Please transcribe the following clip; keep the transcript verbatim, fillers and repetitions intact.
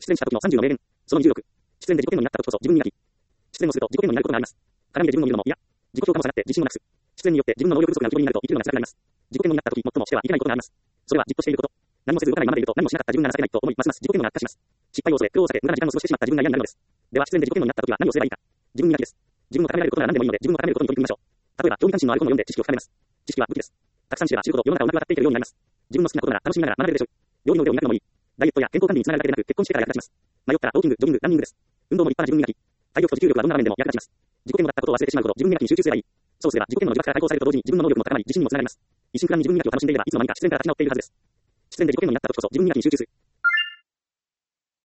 失恋した時のさんじゅうの名言。そのにじゅうろく。失恋で自己嫌悪になった時こそ自分磨き。失恋をすると自己嫌悪になることがあります。鏡で自分を見るのも嫌。自己評価も下がって自信をなくす。失恋によって自分の能力不足が浮き彫りになると生きるのが辛くなります。自己嫌悪になった時最もしてはいけないことがあります。それはじっとしていること。何もせず動かないままでいると何もしなかった自分が情けないと思い、ますます自己嫌悪が悪化します。失敗を恐れ、苦労を避け、無駄な時間を過ごしてしまった自分が嫌になるのです。では失恋で自己嫌悪になった時は何をすればいいか。自分磨きです。自分を高められることなら何でもいいので自分を高めることに取り組みましょう。例えば興味関心のある本を読んで知識を深めます。知識は武器です。たくさん知れば知るほど世の中をうまくわかっていけるようになります。自分の好きなことなら楽しみながら学べるでしょう。料理の腕を磨くのもいい。ダイエットや健康管理につながるだけでなく結婚してから役立ちます。迷ったらウォーキング、ジョギング、ランニングです。運動も立派な自分磨き。体力と持久力はどんな場面でも役立ちます。自己嫌悪だったことを忘れてしまうほど自分磨きに集中すればいい。そうすれば自己嫌悪の呪縛から解放されると同時に自分の能力も高まり自信にもつながります。一心不乱に自分磨きを楽しんでいればいつの間にか自然から立ち直っているはずです。失恋で自己嫌悪になった時こそ自分磨きに集中する。